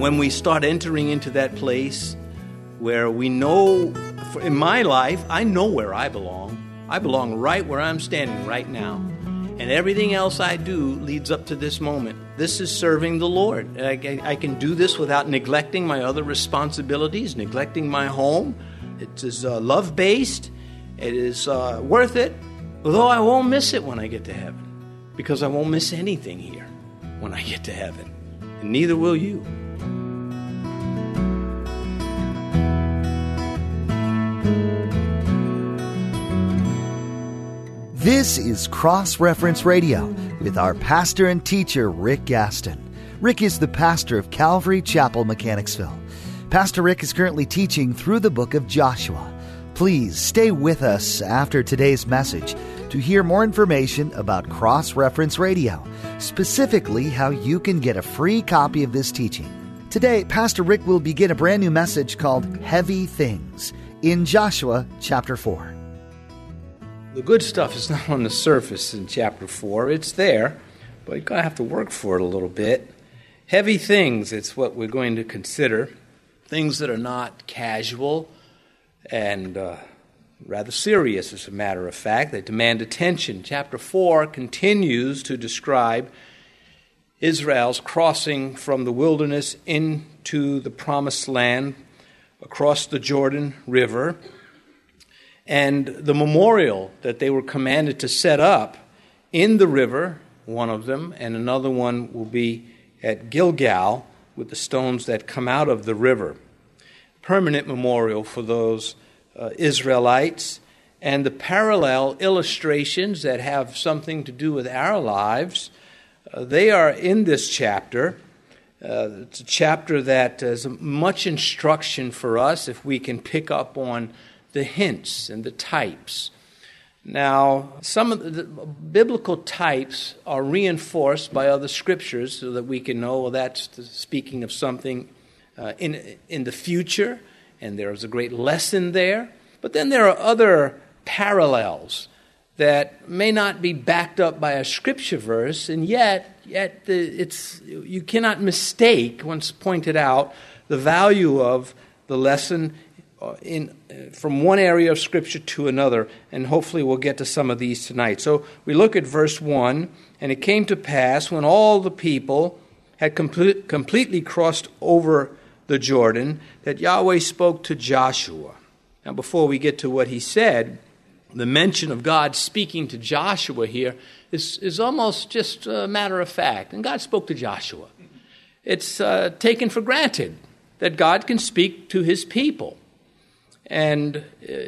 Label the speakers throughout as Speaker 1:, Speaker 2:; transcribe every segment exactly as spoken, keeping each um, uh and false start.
Speaker 1: when we start entering into that place where we know, in my life, I know where I belong. I belong right where I'm standing right now. And everything else I do leads up to this moment. This is serving the Lord. I, I can do this without neglecting my other responsibilities, neglecting my home. It is uh, love-based. It is uh, worth it, although I won't miss it when I get to heaven, because I won't miss anything here when I get to heaven, and neither will you.
Speaker 2: This is Cross Reference Radio with our pastor and teacher, Rick Gaston. Rick is the pastor of Calvary Chapel, Mechanicsville. Pastor Rick is currently teaching through the book of Joshua. Please stay with us after today's message to hear more information about Cross Reference Radio, specifically how you can get a free copy of this teaching. Today, Pastor Rick will begin a brand new message called Heavy Things in Joshua chapter four.
Speaker 1: The good stuff is not on the surface in chapter four. It's there, but you're going to have to work for it a little bit. Heavy things, it's what we're going to consider. Things that are not casual and uh, rather serious, as a matter of fact. They demand attention. Chapter four continues to describe Israel's crossing from the wilderness into the promised land across the Jordan River, and the memorial that they were commanded to set up in the river, one of them, and another one will be at Gilgal with the stones that come out of the river. Permanent memorial for those uh, Israelites, and the parallel illustrations that have something to do with our lives, uh, they are in this chapter. Uh, it's a chapter that has much instruction for us if we can pick up on the hints and the types. Now, some of the biblical types are reinforced by other scriptures so that we can know, well, that's speaking of something uh, in in the future, and there's a great lesson there. But then there are other parallels that may not be backed up by a scripture verse, and yet, yet the, it's you cannot mistake, once pointed out, the value of the lesson in from one area of Scripture to another, and hopefully we'll get to some of these tonight. So we look at verse one, and it came to pass when all the people had complete, completely crossed over the Jordan that Yahweh spoke to Joshua. Now before we get to what he said, the mention of God speaking to Joshua here is, is almost just a matter of fact, and God spoke to Joshua. It's uh, taken for granted that God can speak to his people. And uh,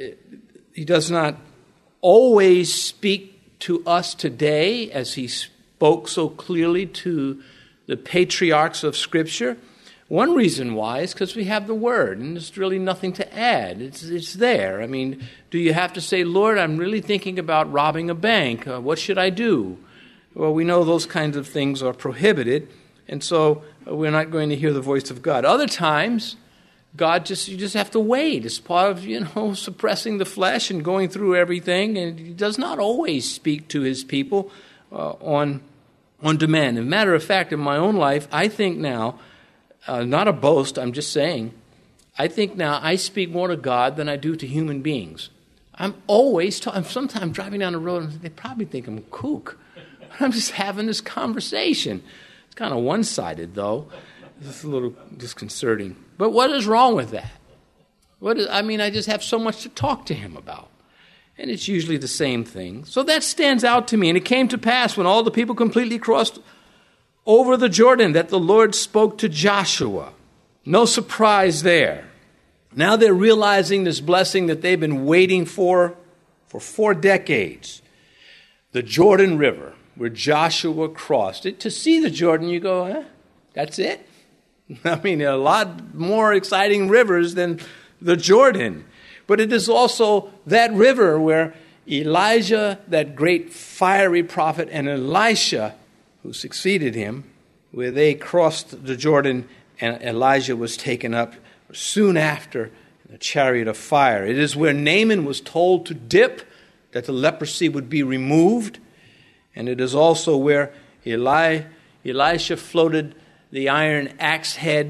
Speaker 1: he does not always speak to us today as he spoke so clearly to the patriarchs of Scripture. One reason why is because we have the Word, and there's really nothing to add. It's it's there. I mean, do you have to say, Lord, I'm really thinking about robbing a bank. Uh, what should I do? Well, we know those kinds of things are prohibited, and so uh, we're not going to hear the voice of God. Other times, God just, you just have to wait. It's part of, you know, suppressing the flesh and going through everything. And he does not always speak to his people uh, on, on demand. As a matter of fact, in my own life, I think now, uh, not a boast, I'm just saying, I think now I speak more to God than I do to human beings. I'm always talking. Sometimes driving down the road, and they probably think I'm a kook. I'm just having this conversation. It's kind of one-sided, though. It's a little disconcerting. But what is wrong with that? What is, I mean, I just have so much to talk to him about. And it's usually the same thing. So that stands out to me. And it came to pass when all the people completely crossed over the Jordan that the Lord spoke to Joshua. No surprise there. Now they're realizing this blessing that they've been waiting for for four decades. The Jordan River, where Joshua crossed it. To see the Jordan, you go, eh, that's it? I mean, a lot more exciting rivers than the Jordan. But it is also that river where Elijah, that great fiery prophet, and Elisha, who succeeded him, where they crossed the Jordan and Elijah was taken up soon after in a chariot of fire. It is where Naaman was told to dip, that the leprosy would be removed. And it is also where Eli, Elisha floated the iron axe head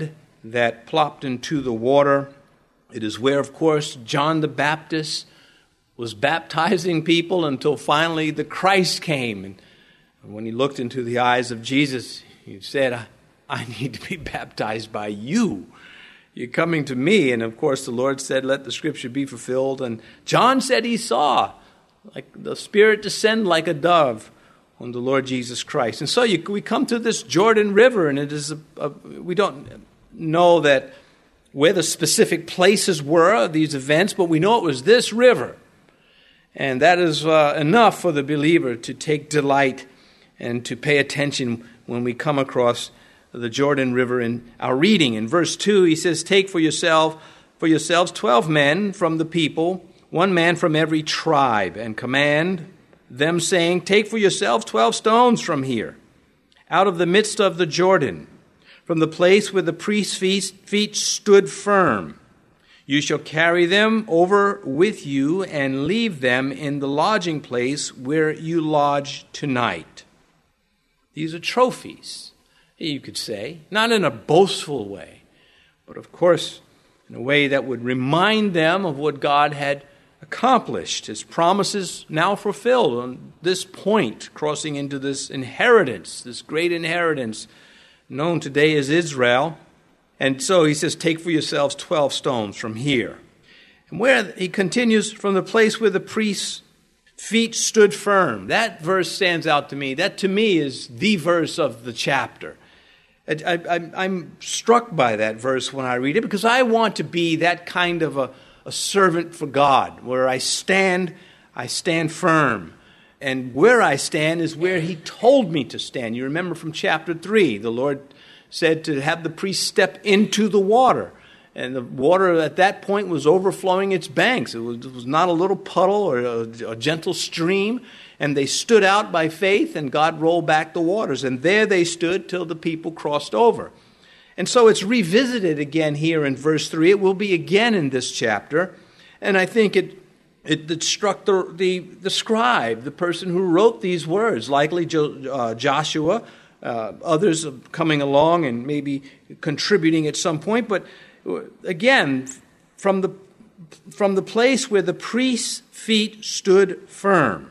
Speaker 1: that plopped into the water. It is where, of course, John the Baptist was baptizing people until finally the Christ came. And when he looked into the eyes of Jesus, he said, I, I need to be baptized by you. You're coming to me. And of course, the Lord said, let the scripture be fulfilled. And John said he saw like the Spirit descend like a dove on the Lord Jesus Christ. And so you, we come to this Jordan River, and it is a, a, we don't know that where the specific places were of these events, but we know it was this river. And that is uh, enough for the believer to take delight and to pay attention when we come across the Jordan River in our reading. In verse two, he says, take for yourself, for yourselves twelve men from the people, one man from every tribe, and command them, saying, take for yourselves twelve stones from here, out of the midst of the Jordan, from the place where the priest's feet stood firm. You shall carry them over with you and leave them in the lodging place where you lodge tonight. These are trophies, you could say, not in a boastful way, but of course in a way that would remind them of what God had accomplished, his promises now fulfilled on this point, crossing into this inheritance, this great inheritance known today as Israel. And so he says, take for yourselves twelve stones from here. And where he continues, from the place where the priest's feet stood firm. That verse stands out to me. That to me is the verse of the chapter. I, I, I'm struck by that verse when I read it, because I want to be that kind of a, a servant for God, where I stand, I stand firm. And where I stand is where he told me to stand. You remember from chapter three, the Lord said to have the priest step into the water. And the water at that point was overflowing its banks. It was, it was not a little puddle or a, a gentle stream. And they stood out by faith, and God rolled back the waters. And there they stood till the people crossed over. And so it's revisited again here in verse three. It will be again in this chapter. And I think it it, it struck the, the, the scribe, the person who wrote these words, likely jo, uh, Joshua, uh, others coming along and maybe contributing at some point. But again, from the from the place where the priest's feet stood firm.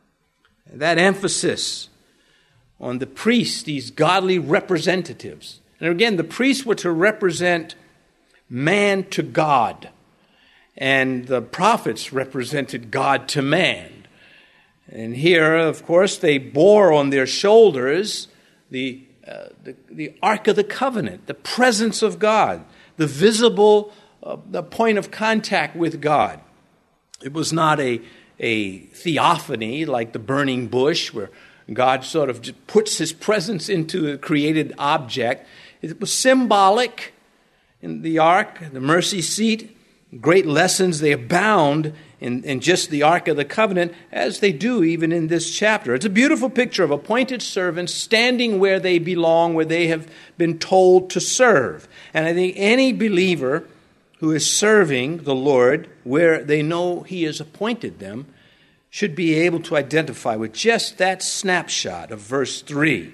Speaker 1: That emphasis on the priests, these godly representatives. And again, the priests were to represent man to God. And the prophets represented God to man. And here, of course, they bore on their shoulders the, uh, the, the Ark of the Covenant, the presence of God, the visible uh, the point of contact with God. It was not a, a theophany like the burning bush where God sort of just puts his presence into a created object. It was symbolic in the ark, the mercy seat. Great lessons, they abound in, in just the Ark of the Covenant, as they do even in this chapter. It's a beautiful picture of appointed servants standing where they belong, where they have been told to serve. And I think any believer who is serving the Lord where they know he has appointed them should be able to identify with just that snapshot of verse three.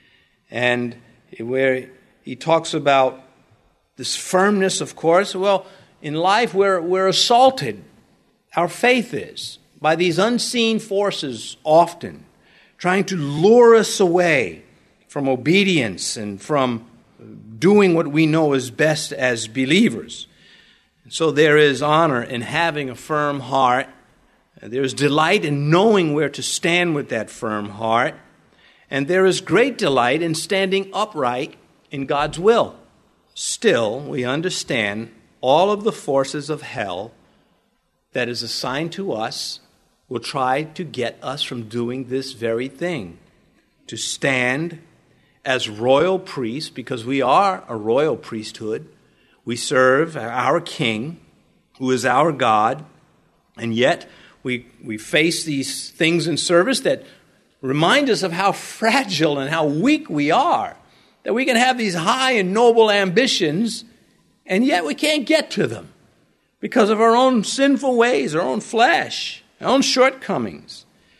Speaker 1: And where he talks about this firmness, of course. Well, in life we're, we're assaulted, our faith is, by these unseen forces often, trying to lure us away from obedience and from doing what we know is best as believers. So there is honor in having a firm heart. There's delight in knowing where to stand with that firm heart. And there is great delight in standing upright in God's will. Still, we understand all of the forces of hell that is assigned to us will try to get us from doing this very thing. To stand as royal priests, because we are a royal priesthood. We serve our King, who is our God, and yet we, we face these things in service that remind us of how fragile and how weak we are. That we can have these high and noble ambitions, and yet we can't get to them because of our own sinful ways, our own flesh, our own shortcomings.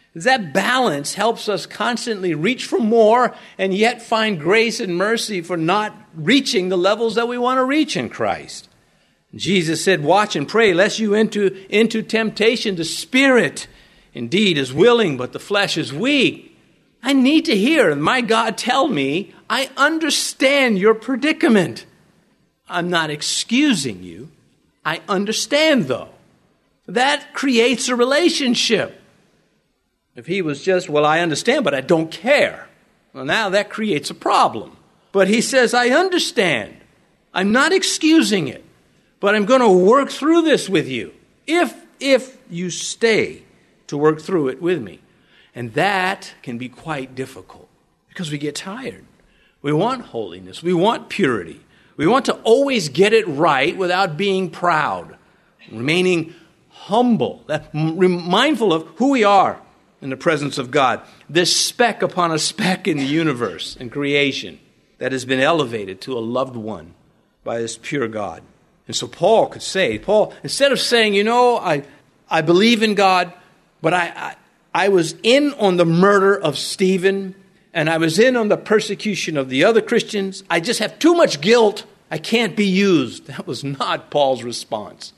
Speaker 1: That balance helps us constantly reach for more and yet find grace and mercy for not reaching the levels that we want to reach in Christ. Jesus said, watch and pray lest you enter into temptation. The spirit indeed is willing, but the flesh is weak. I need to hear my God tell me, I understand your predicament. I'm not excusing you. I understand, though. That creates a relationship. If he was just, well, I understand, but I don't care. Well, now that creates a problem. But he says, I understand. I'm not excusing it, but I'm going to work through this with you. If, if you stay to work through it with me. And that can be quite difficult because we get tired. We want holiness. We want purity. We want to always get it right without being proud, remaining humble, that, mindful of who we are in the presence of God. This speck upon a speck in the universe and creation that has been elevated to a loved one by this pure God. And so Paul could say, Paul, instead of saying, you know, I, I believe in God, but I, I, I was in on the murder of Stephen, and I was in on the persecution of the other Christians. I just have too much guilt. I can't be used. That was not Paul's response.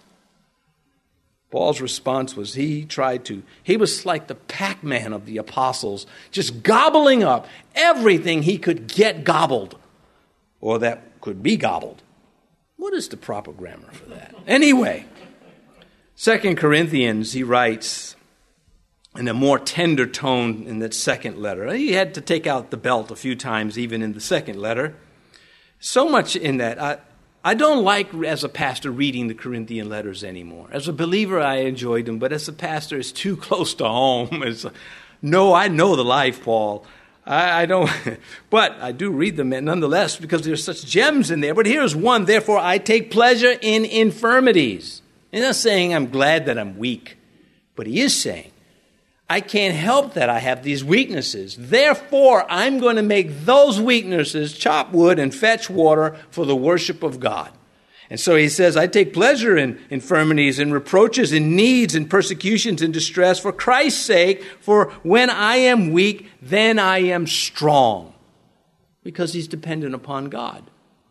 Speaker 1: Paul's response was he tried to, he was like the Pac-Man of the apostles, just gobbling up everything he could get gobbled, or that could be gobbled. What is the proper grammar for that? Anyway, Second Corinthians, he writes in a more tender tone in that second letter. He had to take out the belt a few times, even in the second letter. So much in that. I, I don't like, as a pastor, reading the Corinthian letters anymore. As a believer, I enjoyed them, but as a pastor, it's too close to home. It's, no, I know the life, Paul. I, I don't, but I do read them nonetheless because there's such gems in there. But here's one, therefore I take pleasure in infirmities. He's not saying I'm glad that I'm weak, but he is saying, I can't help that I have these weaknesses. Therefore, I'm going to make those weaknesses chop wood and fetch water for the worship of God. And so he says, I take pleasure in infirmities and reproaches and needs and persecutions and distress for Christ's sake. For when I am weak, then I am strong. Because he's dependent upon God.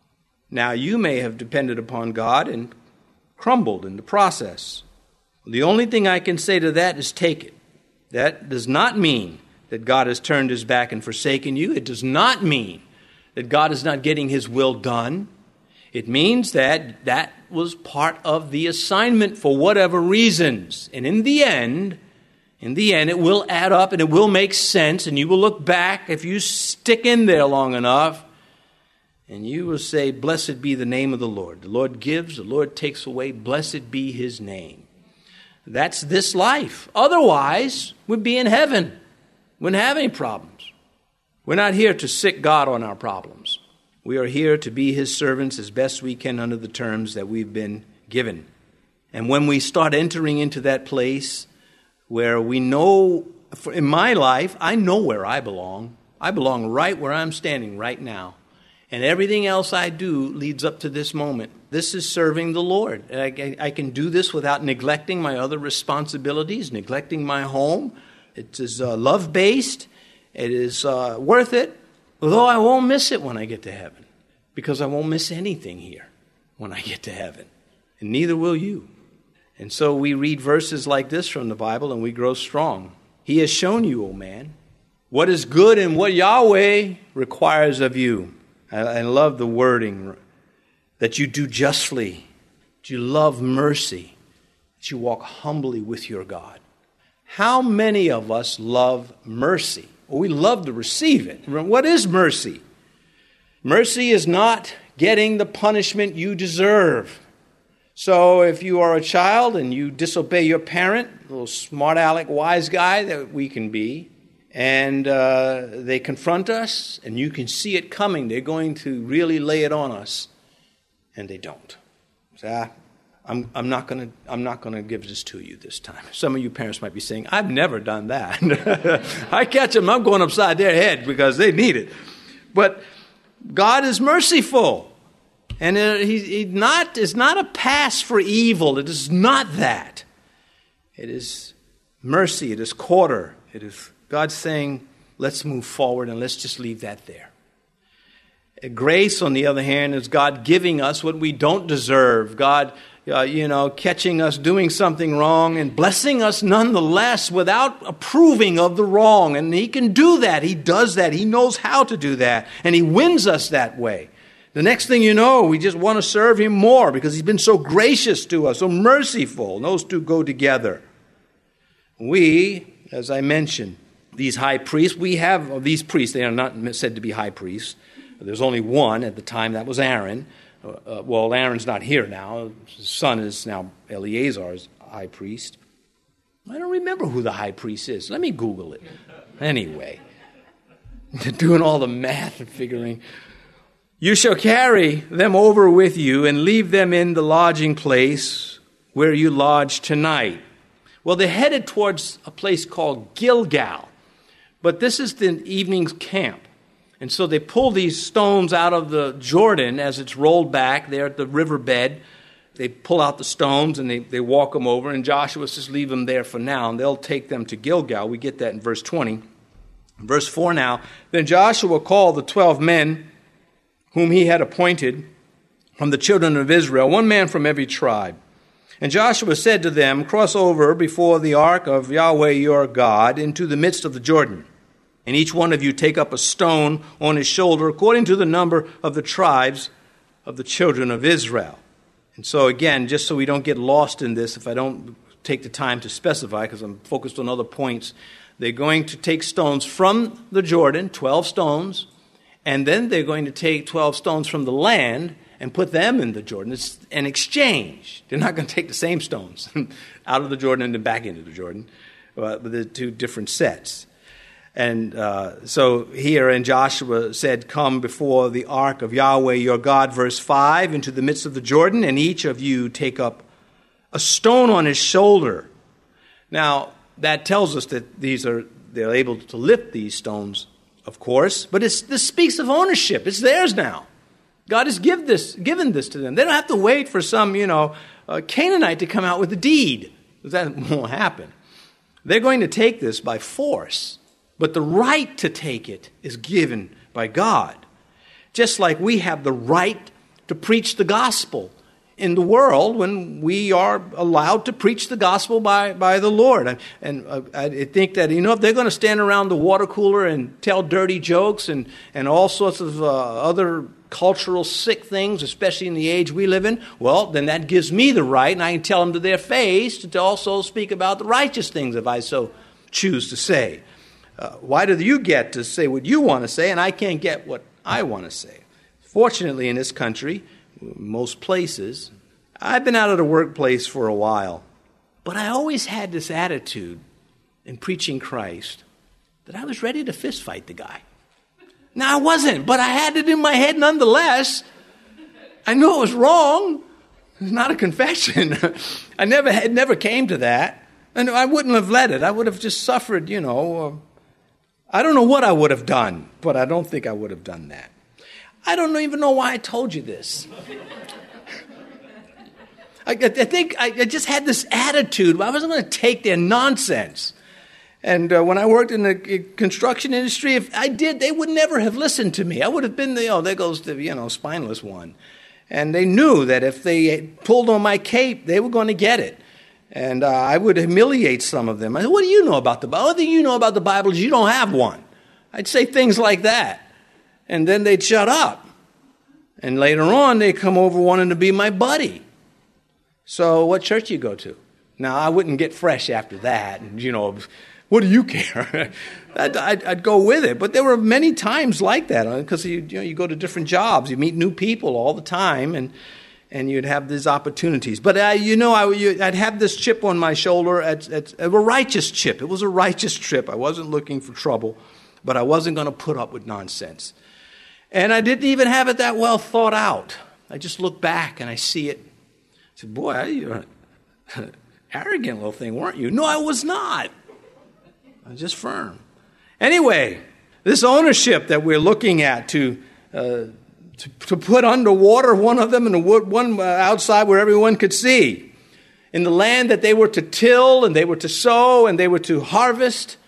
Speaker 1: Now, you may have depended upon God and crumbled in the process. The only thing I can say to that is take it. That does not mean that God has turned his back and forsaken you. It does not mean that God is not getting his will done. It means that that was part of the assignment for whatever reasons. And in the end, in the end, it will add up and it will make sense. And you will look back if you stick in there long enough. And you will say, blessed be the name of the Lord. The Lord gives, the Lord takes away. Blessed be his name. That's this life. Otherwise, we'd be in heaven. We wouldn't have any problems. We're not here to sick God on our problems. We are here to be his servants as best we can under the terms that we've been given. And when we start entering into that place where we know, in my life, I know where I belong. I belong right where I'm standing right now. And everything else I do leads up to this moment. This is serving the Lord. I, I can do this without neglecting my other responsibilities, neglecting my home. It is uh, love-based. It is uh, worth it, although I won't miss it when I get to heaven, because I won't miss anything here when I get to heaven, and neither will you. And so we read verses like this from the Bible, and we grow strong. He has shown you, O man, what is good and what Yahweh requires of you. I love the wording, that you do justly, that you love mercy, that you walk humbly with your God. How many of us love mercy? Well, we love to receive it. What is mercy? Mercy is not getting the punishment you deserve. So if you are a child and you disobey your parent, a little smart aleck wise guy that we can be, and uh, they confront us, and you can see it coming. They're going to really lay it on us, and they don't. So, ah, I'm, I'm not going to. I'm not going to give this to you this time. Some of you parents might be saying, "I've never done that." I catch them. I'm going upside their head because they need it. But God is merciful, and it, he, he not is not a pass for evil. It is not that. It is mercy. It is quarter. It is God saying, let's move forward and let's just leave that there. Grace, on the other hand, is God giving us what we don't deserve. God, uh, you know, catching us doing something wrong and blessing us nonetheless without approving of the wrong. And He can do that. He does that. He knows how to do that. And He wins us that way. The next thing you know, we just want to serve Him more because He's been so gracious to us, so merciful. And those two go together. We, as I mentioned, these high priests, we have, oh, these priests, they are not said to be high priests. There's only one at the time, that was Aaron. Uh, well, Aaron's not here now. His son is now Eleazar's high priest. I don't remember who the high priest is. Let me Google it. Anyway, doing all the math and figuring. You shall carry them over with you and leave them in the lodging place where you lodge tonight. Well, they're headed towards a place called Gilgal. But this is the evening's camp. And so they pull these stones out of the Jordan as it's rolled back there at the riverbed. They pull out the stones and they, they walk them over. And Joshua says, leave them there for now. And they'll take them to Gilgal. We get that in verse twenty. Verse four now. Then Joshua called the twelve men whom he had appointed from the children of Israel, one man from every tribe. And Joshua said to them, cross over before the ark of Yahweh your God into the midst of the Jordan. And each one of you take up a stone on his shoulder according to the number of the tribes of the children of Israel. And so again, just so we don't get lost in this, if I don't take the time to specify, because I'm focused on other points, they're going to take stones from the Jordan, twelve stones, and then they're going to take twelve stones from the land and put them in the Jordan. It's an exchange. They're not going to take the same stones out of the Jordan and then back into the Jordan, but they're two different sets. And uh, so here in Joshua said, come before the ark of Yahweh your God, verse five, into the midst of the Jordan, and each of you take up a stone on his shoulder. Now, that tells us that these are they're able to lift these stones, of course, but it's, this speaks of ownership. It's theirs now. God has give this, given this to them. They don't have to wait for some, you know, uh, Canaanite to come out with a deed. That won't happen. They're going to take this by force. But the right to take it is given by God. Just like we have the right to preach the gospel in the world when we are allowed to preach the gospel by, by the Lord. And, and uh, I think that, you know, if they're going to stand around the water cooler and tell dirty jokes and, and all sorts of uh, other cultural sick things, especially in the age we live in, well, then that gives me the right, and I can tell them to their face to also speak about the righteous things if I so choose to say. Uh, why do you get to say what you want to say, and I can't get what I want to say? Fortunately, in this country, most places, I've been out of the workplace for a while, but I always had this attitude in preaching Christ that I was ready to fist fight the guy. Now, I wasn't, but I had it in my head nonetheless. I knew it was wrong. It's not a confession. I never it never came to that, and I wouldn't have let it. I would have just suffered, you know. Uh, I don't know what I would have done, but I don't think I would have done that. I don't even know why I told you this. I, I think I, I just had this attitude. I wasn't going to take their nonsense. And uh, when I worked in the construction industry, if I did, they would never have listened to me. I would have been the, oh, there goes the, you know, spineless one. And they knew that if they pulled on my cape, they were going to get it. And uh, I would humiliate some of them. I said, what do you know about the Bible? The only thing you know about the Bible is you don't have one. I'd say things like that. And then they'd shut up. And later on, they'd come over wanting to be my buddy. So what church you go to? Now, I wouldn't get fresh after that. And, you know, what do you care? I'd, I'd, I'd go with it. But there were many times like that. Because you, you know, you go to different jobs. You meet new people all the time. And And you'd have these opportunities. But, uh, you know, I, you, I'd have this chip on my shoulder, at, at, a righteous chip. It was a righteous trip. I wasn't looking for trouble, but I wasn't going to put up with nonsense. And I didn't even have it that well thought out. I just look back and I see it. I said, boy, you're an arrogant little thing, weren't you? No, I was not. I was just firm. Anyway, this ownership that we're looking at to... Uh, To, to put underwater one of them and one outside where everyone could see. In the land that they were to till and they were to sow and they were to harvest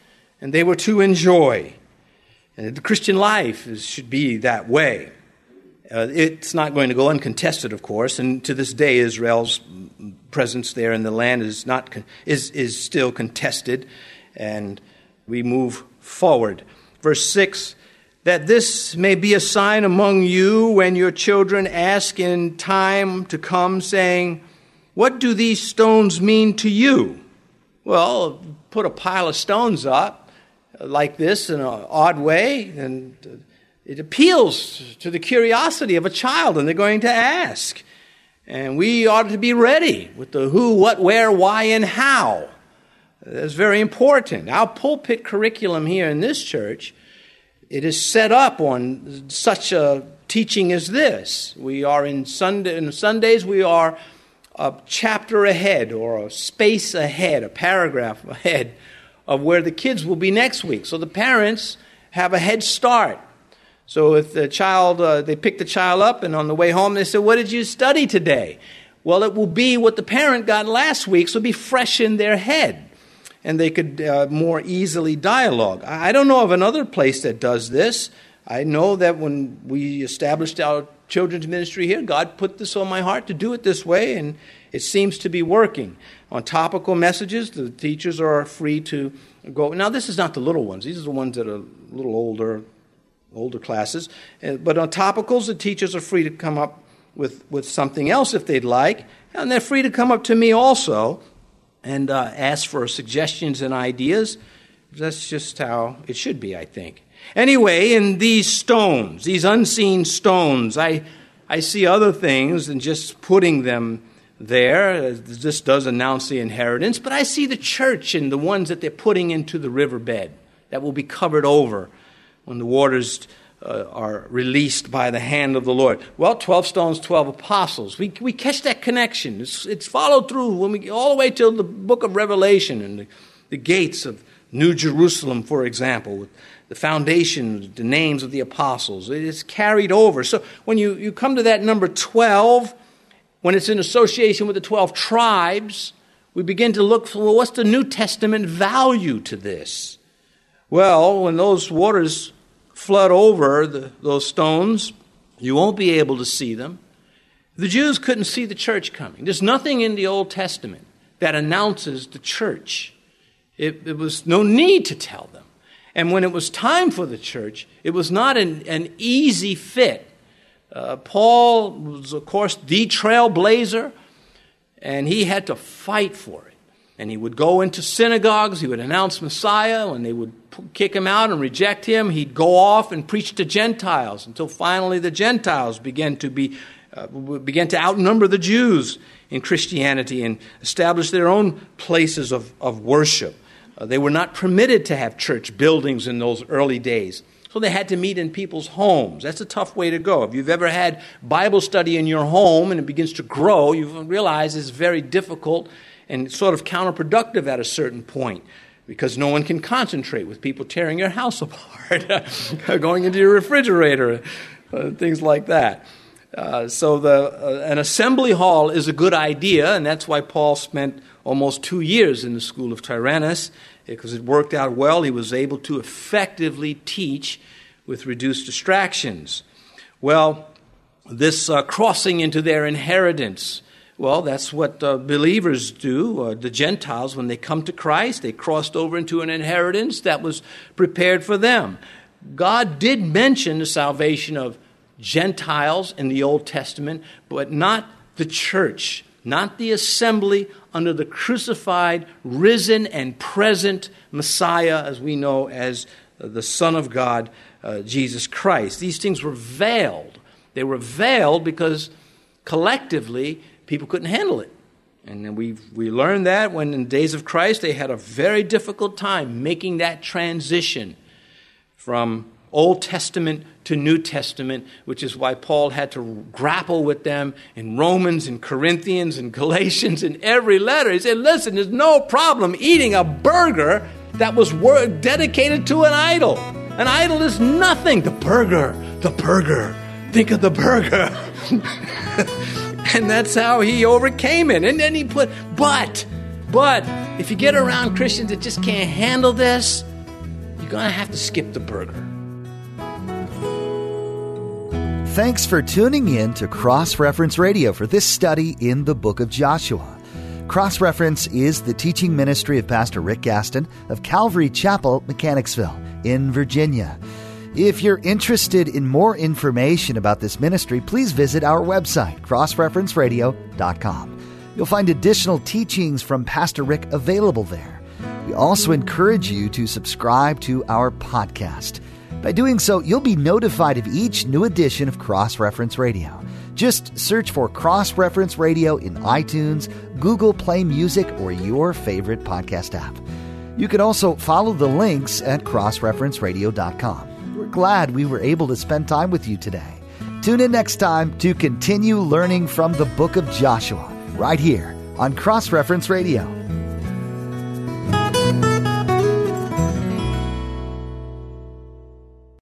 Speaker 1: and they were to enjoy. And the Christian life is, should be that way. Uh, it's not going to go uncontested, of course, and to this day Israel's presence there in the land is not con- is is still contested, and we move forward. Verse six, that this may be a sign among you when your children ask in time to come, saying, what do these stones mean to you? Well, put a pile of stones up like this in an odd way, and it appeals to the curiosity of a child, and they're going to ask. And we ought to be ready with the who, what, where, why, and how. That's very important. Our pulpit curriculum here in this church, it is set up on such a teaching as this. We are in Sunday, in Sundays, we are a chapter ahead or a space ahead, a paragraph ahead of where the kids will be next week. So the parents have a head start. So if the child, uh, they pick the child up and on the way home they say, what did you study today? Well, it will be what the parent got last week, so it'll be fresh in their head. And they could uh, more easily dialogue. I don't know of another place that does this. I know that when we established our children's ministry here, God put this on my heart to do it this way, and it seems to be working. On topical messages, the teachers are free to go. Now, this is not the little ones. These are the ones that are a little older, older classes. But on topicals, the teachers are free to come up with, with something else if they'd like, and they're free to come up to me also and uh, ask for suggestions and ideas. That's just how it should be, I think. Anyway, in these stones, these unseen stones, I I see other things than just putting them there. This does announce the inheritance, but I see the church and the ones that they're putting into the riverbed that will be covered over when the waters uh, are released by the hand of the Lord. Well, twelve stones, twelve apostles. We we catch that connection. It's, it's followed through when we all the way till the book of Revelation and the, the gates of New Jerusalem, for example, with the foundation, the names of the apostles. It is carried over. So when you, you come to that number twelve, when it's in association with the twelve tribes, we begin to look for, well, what's the New Testament value to this? Well, when those waters flood over the, those stones, you won't be able to see them. The Jews couldn't see the church coming. There's nothing in the Old Testament that announces the church. It, it was no need to tell them. And when it was time for the church, it was not an, an easy fit. Uh, Paul was, of course, the trailblazer, and he had to fight for it. And he would go into synagogues, he would announce Messiah. When they would kick him out and reject him, he'd go off and preach to Gentiles until finally the Gentiles began to be uh, began to outnumber the Jews in Christianity and establish their own places of, of worship. Uh, they were not permitted to have church buildings in those early days. So they had to meet in people's homes. That's a tough way to go. If you've ever had Bible study in your home and it begins to grow, you realize it's very difficult and sort of counterproductive at a certain point because no one can concentrate with people tearing your house apart, going into your refrigerator, uh, things like that. Uh, so the uh, an assembly hall is a good idea, and that's why Paul spent almost two years in the school of Tyrannus, because it worked out well. He was able to effectively teach with reduced distractions. Well, this uh, crossing into their inheritance, well, that's what uh, believers do. Uh, the Gentiles, when they come to Christ, they crossed over into an inheritance that was prepared for them. God did mention the salvation of Gentiles in the Old Testament, but not the church, not the assembly under the crucified, risen, and present Messiah, as we know as the Son of God, uh, Jesus Christ. These things were veiled. They were veiled because collectively people couldn't handle it. And we we learned that when in the days of Christ they had a very difficult time making that transition from Old Testament to New Testament, which is why Paul had to grapple with them in Romans and Corinthians and Galatians in every letter. He said, listen, there's no problem eating a burger that was dedicated to an idol. An idol is nothing. The burger, the burger. Think of the burger. And that's how he overcame it. And then he put, but, but, if you get around Christians that just can't handle this, going to have to skip the burger.
Speaker 2: Thanks for tuning in to Cross Reference Radio for this study in the book of Joshua. Cross Reference is the teaching ministry of Pastor Rick Gaston of Calvary Chapel, Mechanicsville, in Virginia. If you're interested in more information about this ministry, please visit our website, cross reference radio dot com. You'll find additional teachings from Pastor Rick available there. We also encourage you to subscribe to our podcast. By doing so, you'll be notified of each new edition of Cross Reference Radio. Just search for Cross Reference Radio in iTunes, Google Play Music, or your favorite podcast app. You can also follow the links at cross reference radio dot com. We're glad we were able to spend time with you today. Tune in next time to continue learning from the book of Joshua, right here on Cross Reference Radio.